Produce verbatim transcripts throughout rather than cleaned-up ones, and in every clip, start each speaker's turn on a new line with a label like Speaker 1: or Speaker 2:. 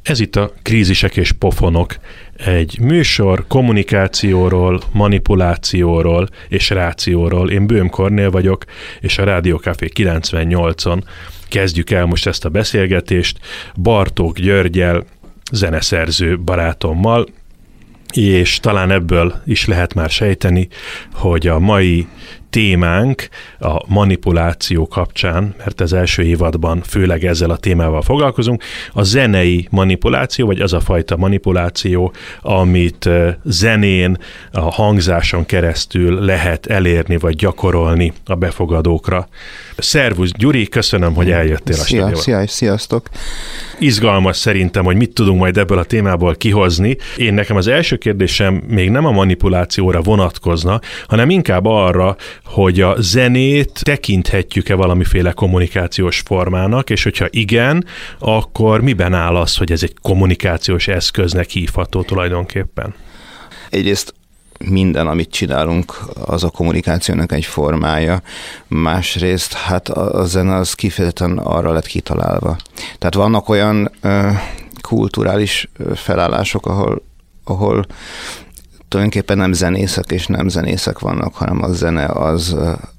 Speaker 1: Ez itt a Krízisek és pofonok, egy műsor kommunikációról, manipulációról és rációról. Én Böhm Kornél vagyok, és a Rádió Café kilencvennyolcon kezdjük el most ezt a beszélgetést Bartók Györggyel, zeneszerző barátommal, és talán ebből is lehet már sejteni, hogy a mai témánk a manipuláció kapcsán, mert az első évadban főleg ezzel a témával foglalkozunk, a zenei manipuláció, vagy az a fajta manipuláció, amit zenén, a hangzáson keresztül lehet elérni, vagy gyakorolni a befogadókra. Szervusz Gyuri, köszönöm, hogy eljöttél a
Speaker 2: Szia,
Speaker 1: stúdióba.
Speaker 2: szia, sziasztok!
Speaker 1: Izgalmas szerintem, hogy mit tudunk majd ebből a témából kihozni. Én nekem az első kérdésem még nem a manipulációra vonatkozna, hanem inkább arra, hogy a zenét tekinthetjük-e valamiféle kommunikációs formának, és hogyha igen, akkor miben áll az, hogy ez egy kommunikációs eszköznek hívható tulajdonképpen?
Speaker 2: Egyrészt minden, amit csinálunk, az a kommunikációnak egy formája. Másrészt, hát a zene az kifejezetten arra lett kitalálva. Tehát vannak olyan ö, kulturális felállások, ahol, ahol tulajdonképpen nem zenészek és nem zenészek vannak, hanem a zene az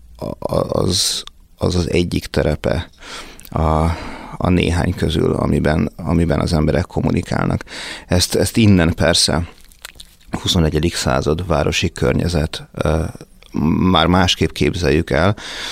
Speaker 2: az, az, az egyik terepe a, a néhány közül, amiben, amiben az emberek kommunikálnak. Ezt, ezt innen persze huszonegyedik század városi környezet, már másképp képzeljük el.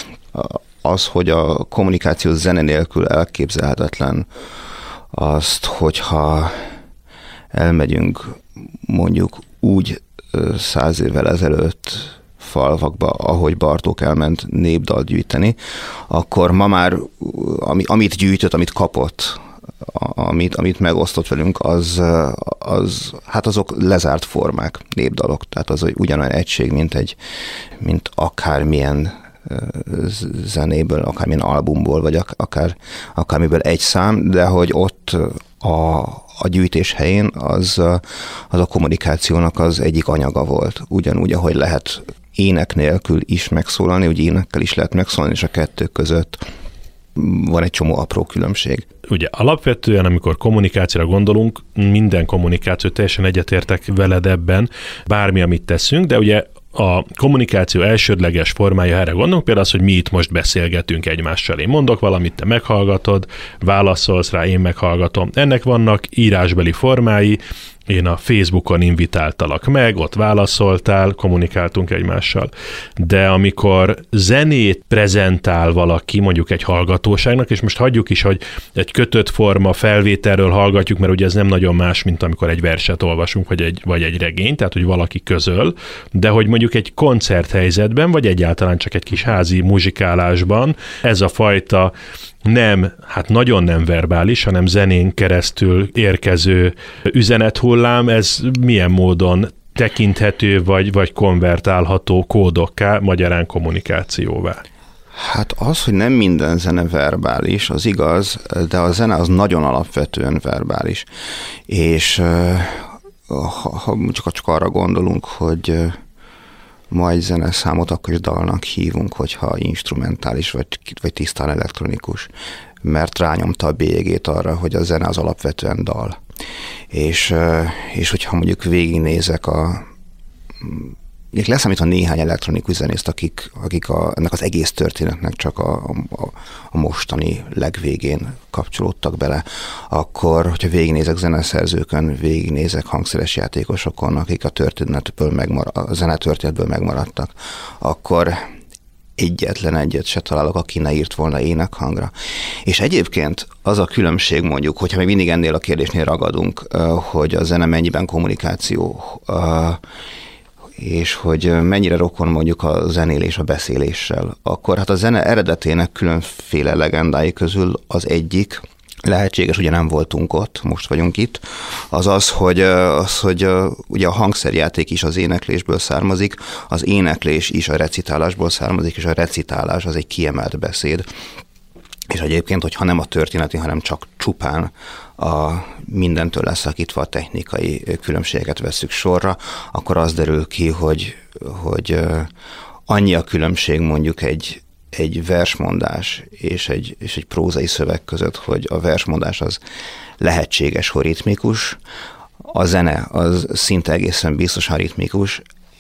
Speaker 2: Az, hogy a kommunikáció zene nélkül elképzelhetetlen, azt, hogyha elmegyünk mondjuk úgy száz évvel ezelőtt falvakba, ahogy Bartók elment népdalt gyűjteni, akkor ma már ami, amit gyűjtött, amit kapott, amit, amit megosztott velünk, az, az, hát azok lezárt formák, népdalok. Tehát az ugyanolyan egység, mint, egy, mint akármilyen zenéből, akármilyen albumból, vagy akár, akármiből egy szám, de hogy ott a, a gyűjtés helyén az, az a kommunikációnak az egyik anyaga volt. Ugyanúgy, ahogy lehet ének nélkül is megszólalni, úgy énekkel is lehet megszólalni, és a kettő között van egy csomó apró különbség.
Speaker 1: Ugye alapvetően, amikor kommunikációra gondolunk, minden kommunikáció, teljesen egyetértek veled ebben, bármi, amit teszünk, de ugye a kommunikáció elsődleges formája, erre gondolunk, például az, hogy mi itt most beszélgetünk egymással. Én mondok valamit, te meghallgatod, válaszolsz rá, én meghallgatom. Ennek vannak írásbeli formái, én a Facebookon invitáltalak meg, ott válaszoltál, kommunikáltunk egymással. De amikor zenét prezentál valaki, mondjuk egy hallgatóságnak, és most hagyjuk is, hogy egy kötött forma felvételről hallgatjuk, mert ugye ez nem nagyon más, mint amikor egy verset olvasunk, vagy egy, vagy egy regényt, tehát hogy valaki közöl, de hogy mondjuk egy koncerthelyzetben, vagy egyáltalán csak egy kis házi muzsikálásban ez a fajta nem, hát nagyon nem verbális, hanem zenén keresztül érkező üzenethullám, ez milyen módon tekinthető, vagy, vagy konvertálható kódokká, magyarán kommunikációvá?
Speaker 2: Hát az, hogy nem minden zene verbális, az igaz, de a zene az nagyon alapvetően verbális. És ha, ha csak, csak arra gondolunk, hogy ma egy zeneszámot akkor is dalnak hívunk, hogyha instrumentális, vagy, vagy tisztán elektronikus, mert rányomta a bélyegét arra, hogy a zene az alapvetően dal. És, és hogyha mondjuk végignézek a... leszámítva néhány elektronikus zenészt, akik, akik a, ennek az egész történetnek csak a, a, a mostani legvégén kapcsolódtak bele, akkor, hogyha végignézek zeneszerzőkön, végignézek hangszeres játékosokon, akik a történetből megmar- a zenetörténetből megmaradtak, akkor egyetlen egyet se találok, aki ne írt volna énekhangra. És egyébként az a különbség mondjuk, hogyha még mindig ennél a kérdésnél ragadunk, hogy a zene mennyiben kommunikáció, és hogy mennyire rokon mondjuk a zenélés a beszéléssel, akkor hát a zene eredetének különféle legendái közül az egyik, lehetséges, ugye nem voltunk ott, most vagyunk itt, az az, hogy, az, hogy ugye a hangszerjáték is az éneklésből származik, az éneklés is a recitálásból származik, és a recitálás az egy kiemelt beszéd. És egyébként, hogyha nem a történeti, hanem csak csupán a mindentől leszakítva a technikai különbségeket vesszük sorra, akkor az derül ki, hogy, hogy annyi a különbség mondjuk egy, egy versmondás és egy, és egy prózai szöveg között, hogy a versmondás az lehetséges, hogy ritmikus, a zene az szinte egészen biztosan ritmikus,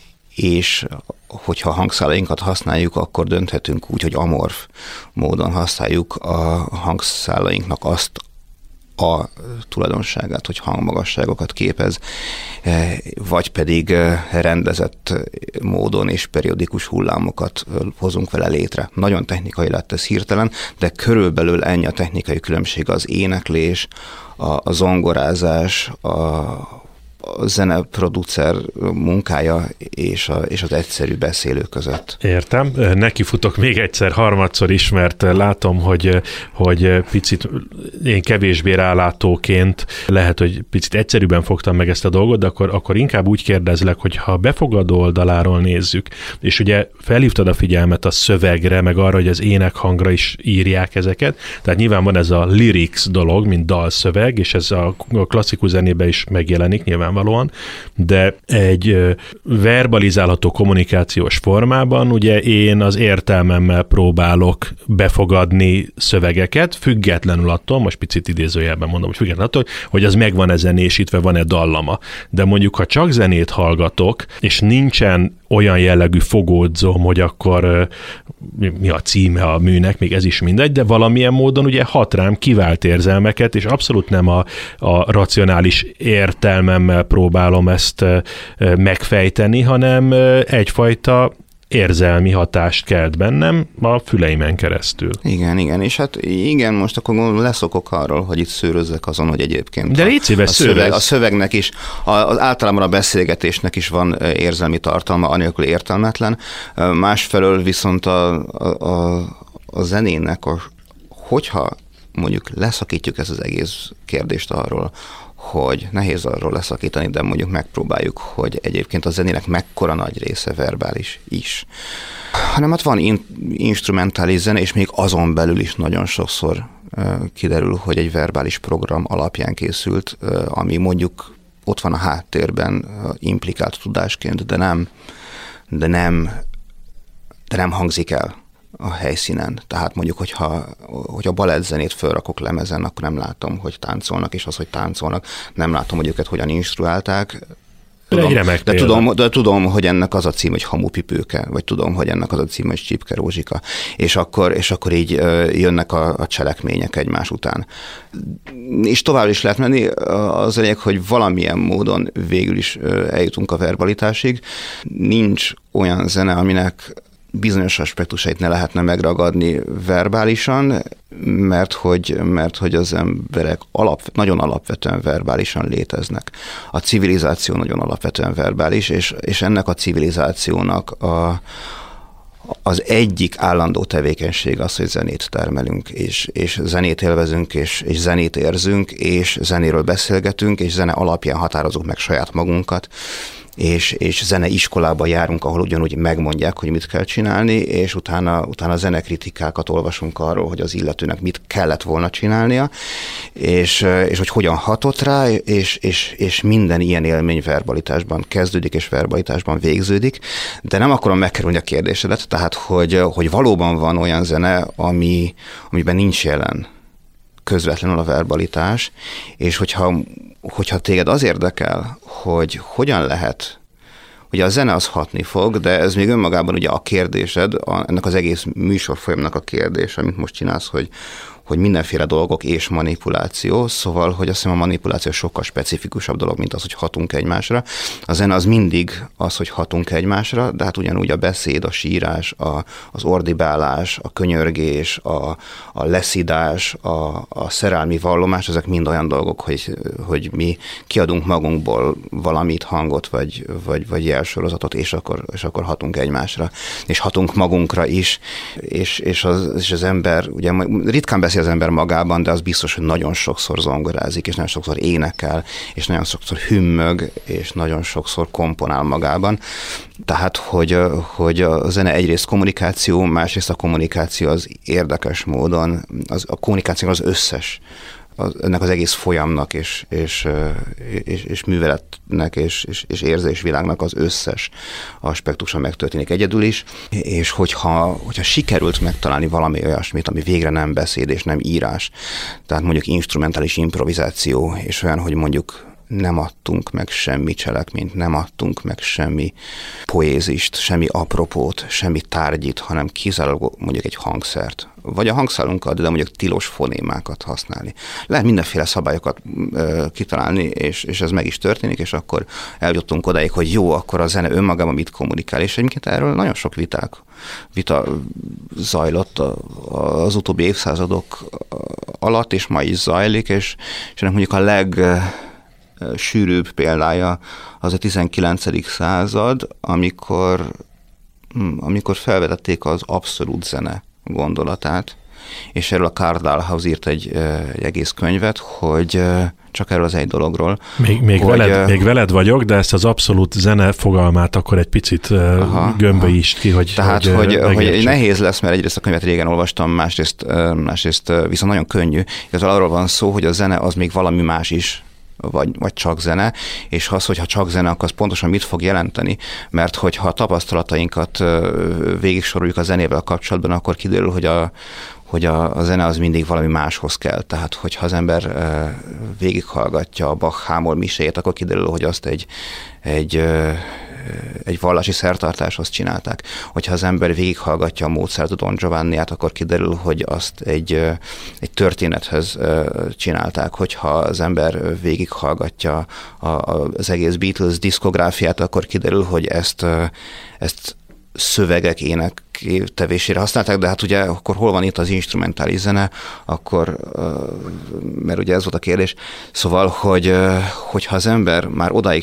Speaker 2: és hogyha hangszálainkat használjuk, akkor dönthetünk úgy, hogy amorf módon használjuk a hangszálainknak azt a tulajdonságát, hogy hangmagasságokat képez, vagy pedig rendezett módon és periódikus hullámokat hozunk vele létre. Nagyon technikai lett ez hirtelen, de körülbelül ennyi a technikai különbség az éneklés, a zongorázás, a a zeneproducer munkája és, a, és az egyszerű beszélő között.
Speaker 1: Értem. Neki futok még egyszer, harmadszor is, mert látom, hogy, hogy picit én kevésbé rálátóként lehet, hogy picit egyszerűbben fogtam meg ezt a dolgot, de akkor, akkor inkább úgy kérdezlek, hogy ha a befogadó oldaláról nézzük, és ugye felhívtad a figyelmet a szövegre, meg arra, hogy az énekhangra is írják ezeket, tehát nyilván van ez a lyrics dolog, mint dalszöveg, és ez a klasszikus zenében is megjelenik nyilván valóan, de egy verbalizálható kommunikációs formában ugye én az értelmemmel próbálok befogadni szövegeket, függetlenül attól, most picit idézőjelben mondom, hogy függetlenül attól, hogy az meg van-e zenésítve, van-e dallama. De mondjuk, ha csak zenét hallgatok, és nincsen olyan jellegű fogódzom, hogy akkor mi a címe a műnek, még ez is mindegy, de valamilyen módon ugye hat rám, kivált érzelmeket, és abszolút nem a, a racionális értelmemmel próbálom ezt megfejteni, hanem egyfajta érzelmi hatást kelt bennem a füleimen keresztül.
Speaker 2: Igen, igen, és hát igen, most akkor leszokok arról, hogy itt szőrözzek azon, hogy egyébként
Speaker 1: de légy szíves,
Speaker 2: a, szöveg, a szövegnek is, az általában a beszélgetésnek is van érzelmi tartalma, anélkül értelmetlen. Másfelől viszont a, a, a zenének, a, hogyha mondjuk leszakítjuk ezt az egész kérdést arról, hogy nehéz arról leszakítani, de mondjuk megpróbáljuk, hogy egyébként a zenének mekkora nagy része verbális is. Hanem hát van in- instrumentális zene, és még azon belül is nagyon sokszor uh, kiderül, hogy egy verbális program alapján készült, uh, ami mondjuk ott van a háttérben uh, implikált tudásként, de nem, de nem, de nem hangzik el a helyszínen. Tehát mondjuk, hogyha, hogyha balettzenét fölrakok lemezen, akkor nem látom, hogy táncolnak, és az, hogy táncolnak, nem látom, hogy őket hogyan instruálták. Tudom, de, tudom, de tudom, hogy ennek az a cím, hogy Hamupipőke, vagy tudom, hogy ennek az a cím, hogy Csípke Rózsika, és akkor, és akkor így jönnek a, a cselekmények egymás után. És tovább is lehet menni, az lényeg, hogy valamilyen módon végül is eljutunk a verbalitásig. Nincs olyan zene, aminek bizonyos aspektusait ne lehetne megragadni verbálisan, mert hogy, mert hogy az emberek alap, nagyon alapvetően verbálisan léteznek. A civilizáció nagyon alapvetően verbális, és, és ennek a civilizációnak a, az egyik állandó tevékenység az, hogy zenét termelünk, és, és zenét élvezünk, és, és zenét érzünk, és zenéről beszélgetünk, és zene alapján határozzuk meg saját magunkat, és, és zeneiskolába járunk, ahol ugyanúgy megmondják, hogy mit kell csinálni, és utána, utána zenekritikákat olvasunk arról, hogy az illetőnek mit kellett volna csinálnia, és, és hogy hogyan hatott rá, és, és, és minden ilyen élmény verbalitásban kezdődik, és verbalitásban végződik, de nem akarom megkerülni a kérdésedet, tehát hogy, hogy valóban van olyan zene, ami, amiben nincs jelen közvetlenül a verbalitás, és hogyha, hogyha téged az érdekel, hogy hogyan lehet, ugye a zene az hatni fog, de ez még önmagában ugye a kérdésed, a, ennek az egész műsorfolyamnak a kérdés, amit most csinálsz, hogy, hogy mindenféle dolgok és manipuláció, szóval, hogy azt hiszem a manipuláció sokkal specifikusabb dolog, mint az, hogy hatunk egymásra. A zene az mindig az, hogy hatunk egymásra, de hát ugyanúgy a beszéd, a sírás, a, az ordibálás, a könyörgés, a, a leszidás, a, a szerelmi vallomás, ezek mind olyan dolgok, hogy, hogy mi kiadunk magunkból valamit, hangot, vagy, vagy, vagy jelsorozatot, és akkor, és akkor hatunk egymásra. És hatunk magunkra is, és, és, az, és az ember, ugye ritkán beszél az ember magában, de az biztos, hogy nagyon sokszor zongorázik, és nagyon sokszor énekel, és nagyon sokszor hümmög, és nagyon sokszor komponál magában. Tehát, hogy, hogy a zene egyrészt kommunikáció, másrészt a kommunikáció az érdekes módon, az, a kommunikáció az összes az, ennek az egész folyamnak és, és, és, és műveletnek és, és, és érzésvilágnak az összes aspektusa megtörténik egyedül is, és hogyha, hogyha sikerült megtalálni valami olyasmit, ami végre nem beszéd és nem írás, tehát mondjuk instrumentális improvizáció, és olyan, hogy mondjuk nem adtunk meg semmi cselekményt, nem adtunk meg semmi poézist, semmi apropót, semmi tárgyit, hanem kizárólag mondjuk egy hangszert. Vagy a hangszálunkat, de mondjuk tilos fonémákat használni. Lehet mindenféle szabályokat ö, kitalálni, és, és ez meg is történik, és akkor eljutottunk odáig, hogy jó, akkor a zene önmagában mit kommunikál, és egyébként erről nagyon sok viták, vita zajlott az utóbbi évszázadok alatt, és ma is zajlik, és, és ennek mondjuk a leg sűrűbb példája az a tizenkilencedik század, amikor, amikor felvetették az abszolút zene gondolatát, és erről a Karl Dahlhaus írt egy, egy egész könyvet, hogy csak erről az egy dologról.
Speaker 1: Még, még,
Speaker 2: hogy,
Speaker 1: veled, még veled vagyok, de ezt az abszolút zene fogalmát akkor egy picit gömbölyítsd ki, hogy
Speaker 2: Tehát, hogy, hogy, hogy nehéz lesz, mert egyrészt a könyvet régen olvastam, másrészt, másrészt viszont nagyon könnyű. Igazából arról van szó, hogy a zene az még valami más is, Vagy, vagy csak zene, és az, hogyha csak zene, akkor az pontosan mit fog jelenteni, mert hogyha a tapasztalatainkat végig soroljuk a zenével kapcsolatban, akkor kiderül, hogy a, hogy a, a zene az mindig valami máshoz kell. Tehát, hogyha az ember végighallgatja a Bach hámol miséjét, akkor kiderül, hogy azt egy, egy egy vallási szertartáshoz csinálták. Hogyha az ember végighallgatja a Mozart Don Giovanniát, akkor kiderül, hogy azt egy, egy történethez csinálták. Hogyha az ember végighallgatja az egész Beatles diszkográfiát, akkor kiderül, hogy ezt, ezt szövegek, ének tevésére használták, de hát ugye akkor hol van itt az instrumentális zene, akkor, mert ugye ez volt a kérdés, szóval, hogy hogyha az ember már odáig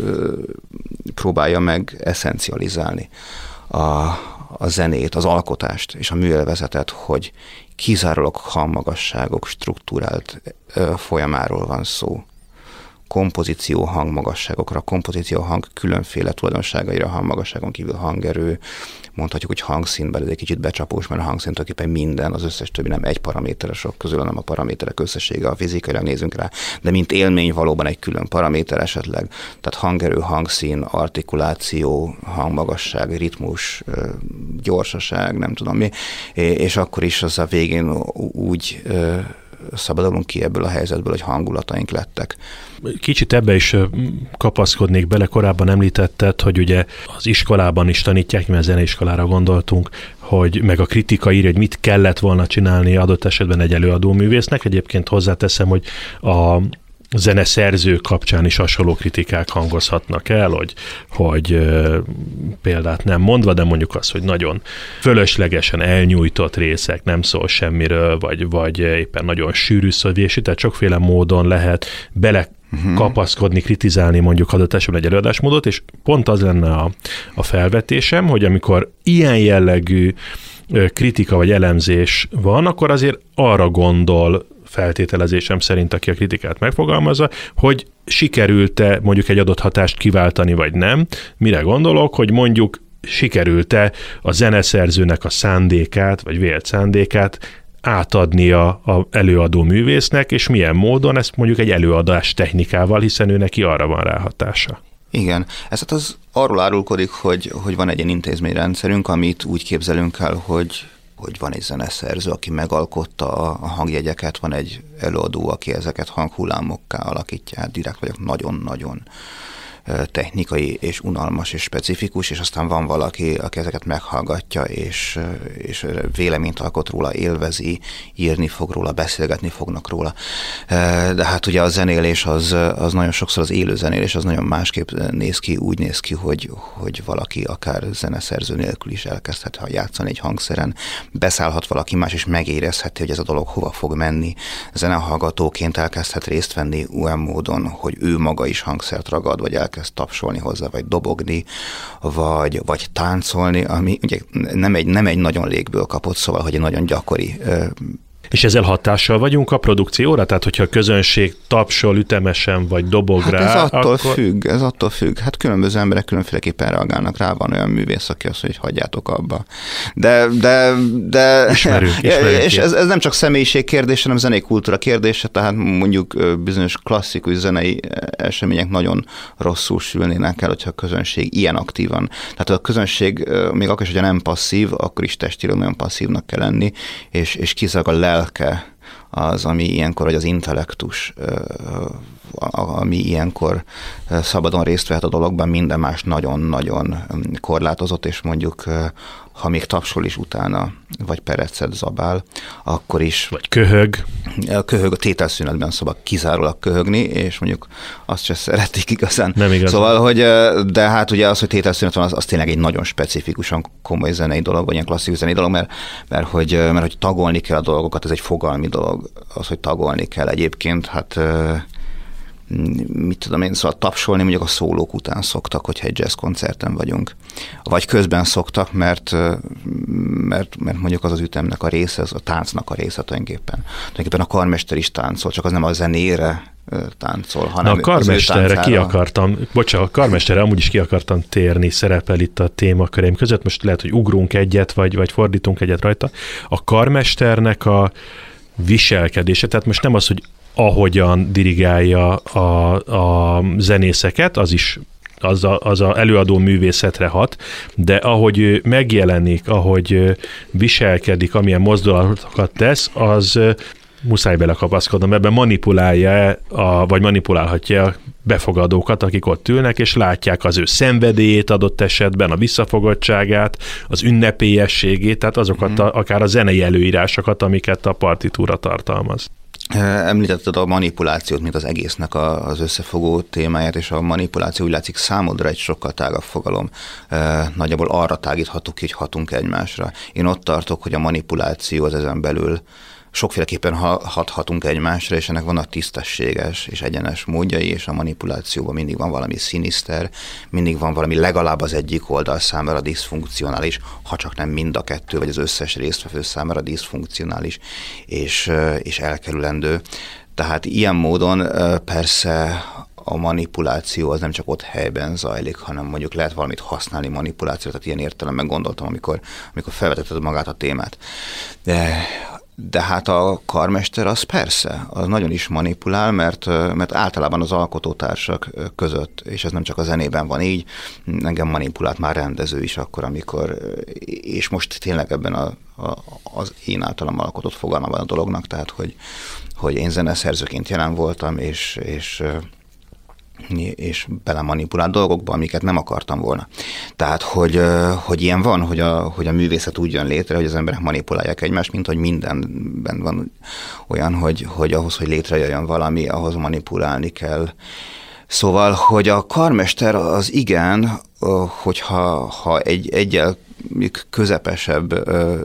Speaker 2: próbálja meg eszencializálni a, a zenét, az alkotást és a műelvezetet, hogy kizárólag hangmagasságok struktúrált folyamáról van szó, kompozíció hangmagasságokra, kompozíció hang különféle tulajdonságaira, hangmagasságon kívül hangerő, mondhatjuk, hogy hangszínben, ez egy kicsit becsapós, mert a hangszín tulajdonképpen minden, az összes többi nem egy paraméteresok közül, hanem a paraméterek összessége, a fizikailag nézünk rá, de mint élmény valóban egy külön paraméter esetleg, tehát hangerő, hangszín, artikuláció, hangmagasság, ritmus, gyorsaság, nem tudom mi, és akkor is az a végén úgy szabadulunk ki ebből a helyzetből, hogy hangulataink lettek.
Speaker 1: Kicsit ebbe is kapaszkodnék bele, korábban említetted, hogy ugye az iskolában is tanítják, mert zeneiskolára gondoltunk, hogy meg a kritika írja, hogy mit kellett volna csinálni adott esetben egy előadóművésznek. Egyébként hozzáteszem, hogy a zeneszerző kapcsán is hasonló kritikák hangozhatnak el, hogy, hogy e, példát nem mondva, de mondjuk az, hogy nagyon fölöslegesen elnyújtott részek, nem szól semmiről, vagy, vagy éppen nagyon sűrű szövési, tehát sokféle módon lehet bele Uh-huh. kapaszkodni, kritizálni mondjuk adott esetben egy előadásmódot, és pont az lenne a, a felvetésem, hogy amikor ilyen jellegű kritika vagy elemzés van, akkor azért arra gondol feltételezésem szerint, aki a kritikát megfogalmazza, hogy sikerült-e mondjuk egy adott hatást kiváltani, vagy nem. Mire gondolok, hogy mondjuk sikerült-e a zeneszerzőnek a szándékát, vagy vélt szándékát átadni a, a előadó művésznek, és milyen módon, ezt mondjuk egy előadás technikával, hiszen ő neki arra van ráhatása.
Speaker 2: Igen. Ez hát az arról árulkodik, hogy, hogy van egy ilyen intézményrendszerünk, amit úgy képzelünk el, hogy, hogy van egy zeneszerző, aki megalkotta a, a hangjegyeket, van egy előadó, aki ezeket hanghullámokká alakítja, hát direkt vagyok nagyon-nagyon technikai és unalmas és specifikus, és aztán van valaki, aki ezeket meghallgatja, és, és véleményt alkot róla, élvezi, írni fog róla, beszélgetni fognak róla. De hát ugye a zenélés az, az nagyon sokszor az élő zenélés, az nagyon másképp néz ki, úgy néz ki, hogy, hogy valaki akár zeneszerző nélkül is elkezdhet ha játszani egy hangszeren, beszállhat valaki más, és megérezheti, hogy ez a dolog hova fog menni. Zenehallgatóként elkezdhet részt venni olyan módon, hogy ő maga is hangszert ragad, vagy elkezd tapsolni hozzá, vagy dobogni, vagy, vagy táncolni, ami ugye nem egy, nem egy nagyon légből kapott, szóval, hogy egy nagyon gyakori ö,
Speaker 1: És ezzel hatással vagyunk a produkcióra? Tehát, hogyha a közönség tapsol ütemesen, vagy dobog
Speaker 2: hát
Speaker 1: rá,
Speaker 2: ez attól
Speaker 1: akkor...
Speaker 2: függ, ez attól függ. Hát különböző emberek különféleképpen reagálnak rá, van olyan művész, aki azt mondja, hogy hagyjátok abba. De, de, de...
Speaker 1: Ismerünk, ismerünk
Speaker 2: és ez, ez nem csak személyiség kérdése, hanem zenei kultúra kérdése, tehát mondjuk bizonyos klasszikus zenei események nagyon rosszul sülnének el, hogyha a közönség ilyen aktívan. Tehát a közönség még akkor is, hogyha nem passzív, akkor is testileg nagyon passzívnak kell lenni, és, és kizárólag a lelke az, ami ilyenkor, vagy az intellektus, ami ilyenkor szabadon részt vehet a dologban, minden más nagyon-nagyon korlátozott, és mondjuk ha még tapsol is utána, vagy perecet zabál, akkor is...
Speaker 1: Vagy köhög.
Speaker 2: A köhög, a tételszünetben szabad kizárólag köhögni, és mondjuk azt se szeretik igazán.
Speaker 1: Nem igazán.
Speaker 2: Szóval, hogy, de hát ugye az, hogy tételszünet van, az, az tényleg egy nagyon specifikusan komoly zenei dolog, vagy ilyen klasszikus zenei dolog, mert, mert, hogy, mert hogy tagolni kell a dolgokat, ez egy fogalmi dolog, az, hogy tagolni kell egyébként, hát... mit tudom én, szóval tapsolni mondjuk a szólók után szoktak, hogyha egy jazz koncerten vagyunk. Vagy közben szoktak, mert, mert, mert mondjuk az az ütemnek a része, az a táncnak a része tulajdonképpen. Tulajdonképpen a karmester is táncol, csak az nem a zenére táncol, hanem
Speaker 1: Na a karmesterre ki akartam, bocsánat, a karmesterre amúgy is ki akartam térni, szerepel itt a témaköreim között, most lehet, hogy ugrunk egyet, vagy, vagy fordítunk egyet rajta. A karmesternek a viselkedése, tehát most nem az, hogy ahogyan dirigálja a, a zenészeket, az is az a, az a előadó művészetre hat, de ahogy megjelenik, ahogy viselkedik, amilyen mozdulatokat tesz, az muszáj belekapaszkodnom, ebben manipulálja, a, vagy manipulálhatja a befogadókat, akik ott ülnek, és látják az ő szenvedélyét adott esetben, a visszafogottságát, az ünnepélyességét, tehát azokat, mm. a, akár a zenei előírásokat, amiket a partitúra tartalmaz.
Speaker 2: Említetted a manipulációt, mint az egésznek az összefogó témáját, és a manipuláció úgy látszik számodra egy sokkal tágabb fogalom. Nagyjából arra tágíthatunk ki, hogy hatunk egymásra. Én ott tartok, hogy a manipuláció az ezen belül sokféleképpen hathatunk egymásra, és ennek vannak tisztességes és egyenes módjai, és a manipulációban mindig van valami sziniszter, mindig van valami legalább az egyik oldal számára diszfunkcionális, ha csak nem mind a kettő, vagy az összes résztvevő számára diszfunkcionális és, és elkerülendő. Tehát ilyen módon persze a manipuláció az nem csak ott helyben zajlik, hanem mondjuk lehet valamit használni manipulációt, tehát ilyen értelemben gondoltam, amikor, amikor felvetetted magát a témát. De De hát a karmester az persze, az nagyon is manipulál, mert, mert általában az alkotótársak között, és ez nem csak a zenében van így, engem manipulált már rendező is akkor, amikor, és most tényleg ebben a, a, az én általam alkotott fogalmában a dolognak, tehát hogy, hogy én zeneszerzőként jelen voltam, és, és és belemanipulált dolgokba, amiket nem akartam volna. Tehát, hogy, hogy ilyen van, hogy a, hogy a művészet úgy jön létre, hogy az emberek manipulálják egymást, mint hogy mindenben van olyan, hogy, hogy ahhoz, hogy létrejöjjön valami, ahhoz manipulálni kell. Szóval, hogy a karmester az igen, hogyha ha egy egyel közepesebb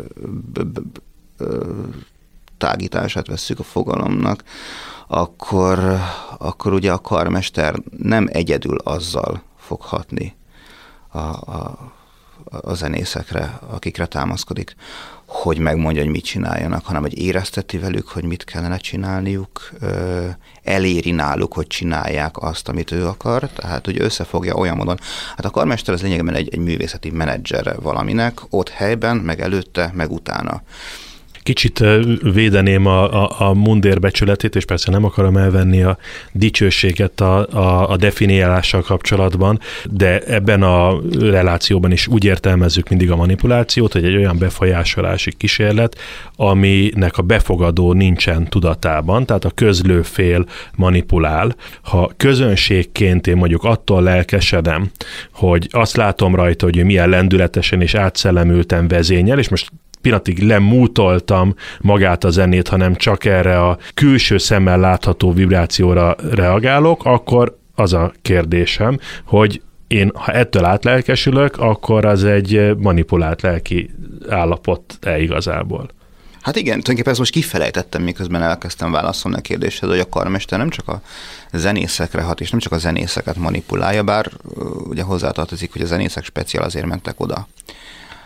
Speaker 2: tágítását vesszük a fogalomnak, akkor, akkor ugye a karmester nem egyedül azzal fog hatni a, a, a zenészekre, akikre támaszkodik, hogy megmondja, hogy mit csináljanak, hanem hogy érezteti velük, hogy mit kellene csinálniuk, eléri náluk, hogy csinálják azt, amit ő akar, tehát hogy összefogja olyan módon. Hát a karmester az lényegében egy, egy művészeti menedzser valaminek, ott helyben, meg előtte, meg utána.
Speaker 1: Kicsit védeném a, a, a mundér becsületét, és persze nem akarom elvenni a dicsőséget a, a, a definiálással kapcsolatban, de ebben a relációban is úgy értelmezzük mindig a manipulációt, hogy egy olyan befolyásolási kísérlet, aminek a befogadó nincsen tudatában, tehát a közlőfél manipulál. Ha közönségként én mondjuk attól lelkesedem, hogy azt látom rajta, hogy ő milyen lendületesen és átszellemülten vezényel, és most pillanatig lemútoltam magát a zenét, hanem csak erre a külső szemmel látható vibrációra reagálok, akkor az a kérdésem, hogy én, ha ettől átlelkesülök, akkor az egy manipulált lelki állapot-e igazából?
Speaker 2: Hát igen, tulajdonképpen ezt most kifelejtettem, miközben elkezdtem válaszolni a kérdéshez, hogy a karmester nem csak a zenészekre hat, és nem csak a zenészeket manipulálja, bár ugye hozzátartozik, hogy a zenészek speciál azért mentek oda,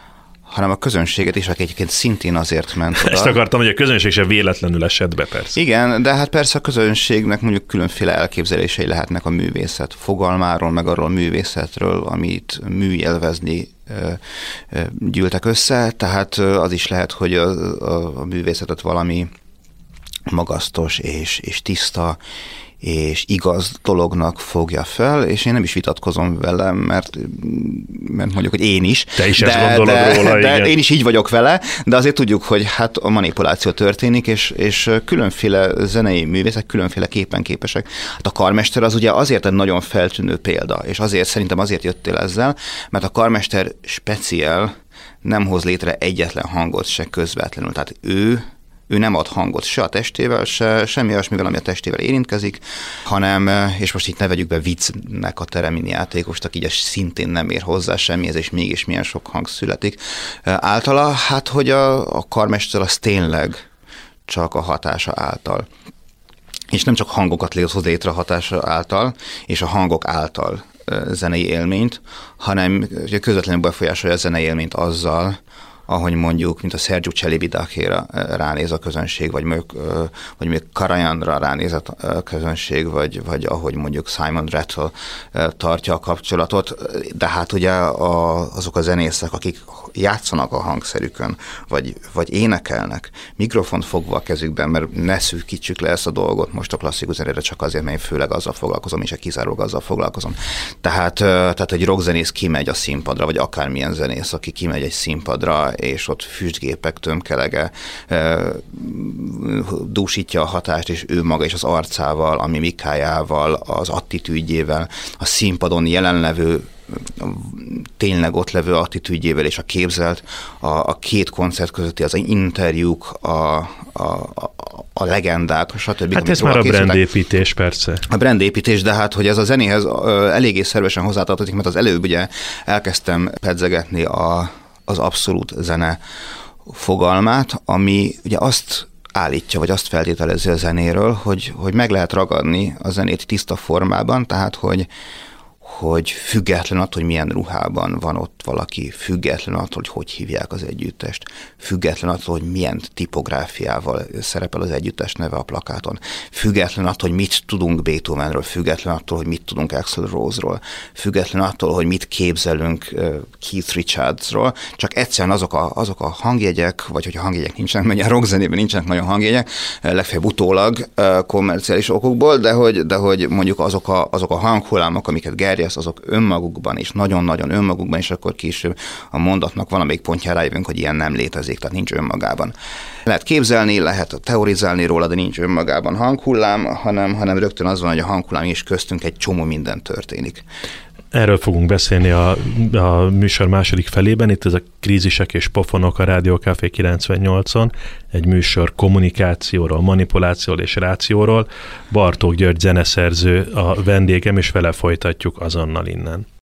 Speaker 2: hanem a közönséget is, aki egyébként szintén azért ment oda.
Speaker 1: Ezt akartam, hogy a közönség sem véletlenül esett be, persze.
Speaker 2: Igen, de hát persze a közönségnek mondjuk különféle elképzelései lehetnek a művészet fogalmáról, meg arról a művészetről, amit műjelvezni gyűltek össze, tehát az is lehet, hogy a, a, a művészetet valami magasztos és, és tiszta és igaz dolognak fogja fel, és én nem is vitatkozom vele, mert, mert mondjuk, hogy én is.
Speaker 1: Te is
Speaker 2: de,
Speaker 1: ezt gondolod
Speaker 2: de,
Speaker 1: róla,
Speaker 2: de
Speaker 1: igen.
Speaker 2: Én is így vagyok vele, de azért tudjuk, hogy hát a manipuláció történik, és, és különféle zenei művészek különféle képen képesek. Hát a karmester az ugye azért egy nagyon feltűnő példa, és azért szerintem azért jöttél ezzel, mert a karmester speciál nem hoz létre egyetlen hangot se közvetlenül. Tehát ő Ő nem ad hangot se a testével, se semmi olyasmivel, ami a testével érintkezik, hanem, és most itt ne vegyük be viccnek a teremini játékost, aki ugye szintén nem ér hozzá semmihez, és mégis milyen sok hang születik általa, hát hogy a, a karmester az tényleg csak a hatása által. És nem csak hangokat hoz létre a hatása által, és a hangok által zenei élményt, hanem közvetlenül befolyásolja a zenei élményt azzal, ahogy mondjuk, mint a Sergiu Celibidache-ra ránéz a közönség, vagy mondjuk, vagy mondjuk Karajanra ránéz a közönség, vagy, vagy ahogy mondjuk Simon Rattle tartja a kapcsolatot, de hát ugye a, azok a zenészek, akik játszanak a hangszerükön, vagy, vagy énekelnek, mikrofont fogva a kezükben, mert ne szűkítsük le ezt a dolgot most a klasszikus zenére csak azért, mert én főleg azzal foglalkozom, és kizárólag azzal foglalkozom. Tehát, tehát egy rockzenész kimegy a színpadra, vagy akármilyen zenész, aki kimegy egy színpadra, és ott füstgépek tömkelege dúsítja a hatást, és ő maga is az arcával, a mimikájával, az attitűdjével, a színpadon jelenlevő, tényleg ott levő attitűdjével és a képzelt, a, a két koncert közötti az interjúk, a, a, a legendák, stb.
Speaker 1: Hát ez már a brandépítés, persze.
Speaker 2: A brandépítés, de hát, hogy ez a zenéhez eléggé szervesen hozzátartozik, mert az előbb ugye elkezdtem pedzegetni a az abszolút zene fogalmát, ami ugye azt állítja, vagy azt feltételezi a zenéről, hogy, hogy meg lehet ragadni a zenét tiszta formában, tehát hogy, hogy független attól, hogy milyen ruhában van ott valaki, független attól, hogy hogy hívják az együttest, független attól, hogy milyen tipográfiával szerepel az együttest neve a plakáton, független attól, hogy mit tudunk Beethovenről, független attól, hogy mit tudunk Axl Rose-ról, független attól, hogy mit képzelünk Keith Richardsról, csak egyszerűen azok a, azok a hangjegyek, vagy hogyha hangjegyek nincsenek, mert a rockzenében nincsenek nagyon hangjegyek, legfeljebb utólag kommerciális okokból, de hogy, de hogy mondjuk azok a, azok a hanghullámok, amiket gerjesz, azok önmagukban is, nagyon-nagyon önmagukban, és akkor később a mondatnak valamelyik pontjára rájövünk, hogy ilyen nem létezik, tehát nincs önmagában. Lehet képzelni, lehet teorizálni róla, de nincs önmagában hanghullám, hanem, hanem rögtön az van, hogy a hanghullám és köztünk egy csomó minden történik.
Speaker 1: Erről fogunk beszélni a, a műsor második felében, itt ez a Krízisek és pofonok a Rádió Café kilencvennyolcon, egy műsor kommunikációról, manipulációról és rációról. Bartók György zeneszerző a vendégem, és vele folytatjuk azonnal innen.